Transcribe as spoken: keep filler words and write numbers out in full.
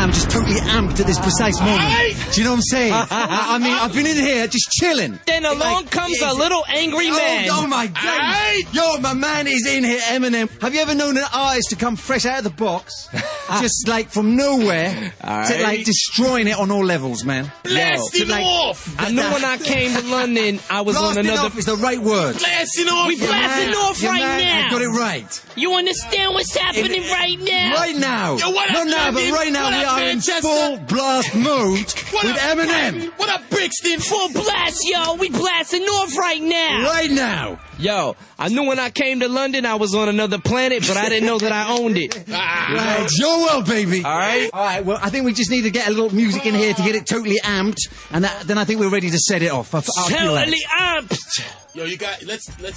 am just totally amped at this precise moment. Right. Do you know what I'm saying? I, I mean, I've been in here just chilling. Then along Like, comes a is- little angry man. Oh, oh my God. Right. Yo, my man is in here, Eminem. Have you ever known an artist to come fresh out of the box, just like from nowhere, All to right. like destroying it on all levels, man? Blasting to, like, off. I knew when I came to London, I was on Blasting another... off is the right word. Blasting off. We your blasting man. off Your right man, now. I got it right. You understand what's happening right now? Right now. Yo, what up, Not now, but London? right now What we up, are in Manchester? full blast mode What with up, Eminem. Brighton? What up, Brixton? Full blast, yo. We blasting off right now. Right now. Yo, I knew when I came to London, I was on another planet, but I didn't know that I owned it. Ah. Right, it's your world, baby. All right? All right, well, I think we just need to get a little music in here to get it totally amped, and that, then I think we're ready to set it off. I, I feel that. Totally amped. Yo, you got. Let's let's.